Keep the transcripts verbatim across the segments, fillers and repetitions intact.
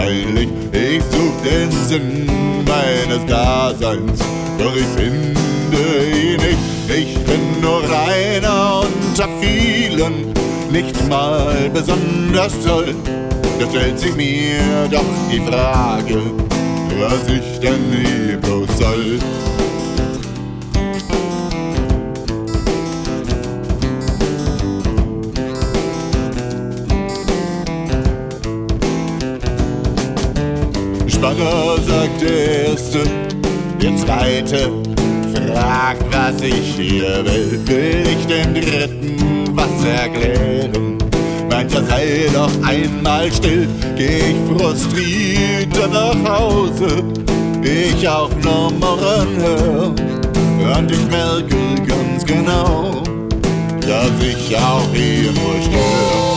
wahrscheinlich. Ich such den Sinn meines Daseins, doch ich finde ihn nicht. Ich bin nur einer unter vielen, nicht mal besonders toll. Da stellt sich mir doch die Frage, was ich denn hier bloß soll. Spanger sagt der Erste, der Zweite fragt, was ich hier will. Will ich den Dritten was erklären? Meint er, sei doch einmal still, geh ich frustriert nach Hause. Ich auch nur Murren hör, und ich merke ganz genau, dass ich auch hier nur störe.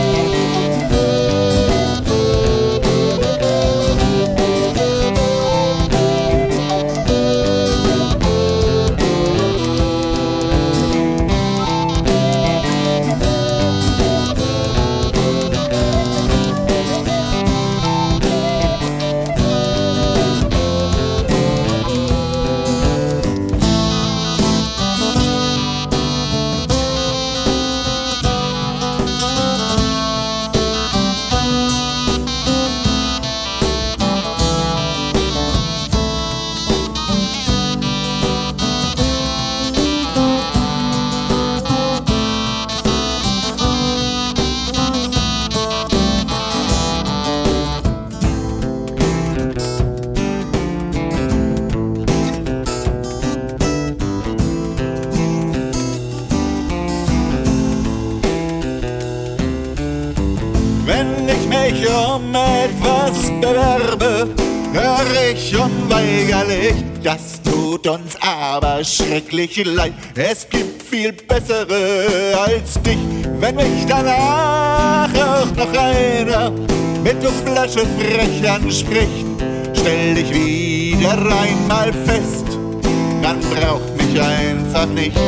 Wenn ich mich um etwas bewerbe, höre ich unweigerlich, das tut uns aber schrecklich leid. Es gibt viel bessere als dich. Wenn mich danach auch noch einer mit der Flasche frech anspricht, stell dich wieder einmal fest, man braucht mich einfach nicht.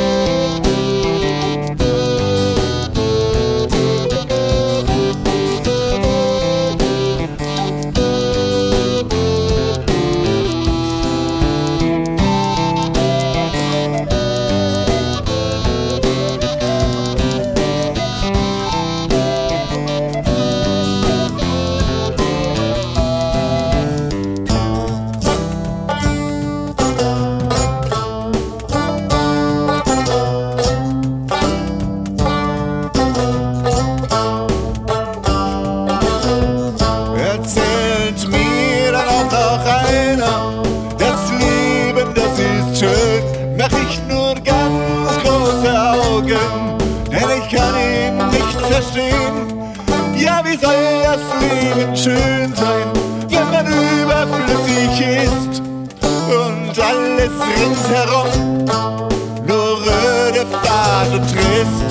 Mach ich nur ganz große Augen, denn ich kann ihn nicht verstehen. Ja, wie soll das Leben schön sein, wenn man überflüssig ist und alles ringsherum nur röde Fahrt und Trist.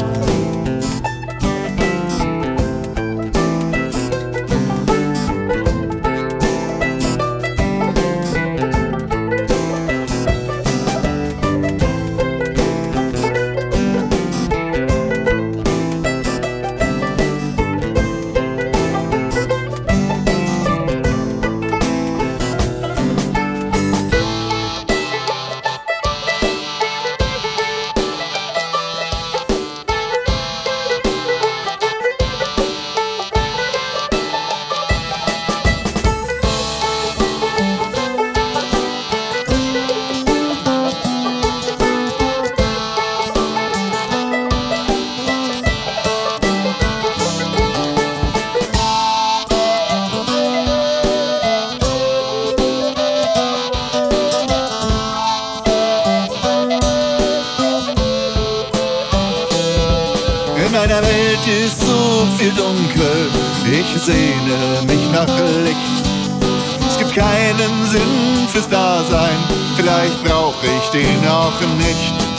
In meiner Welt ist so viel dunkel, ich sehne mich nach Licht. Es gibt keinen Sinn fürs Dasein, vielleicht brauch ich den auch nicht.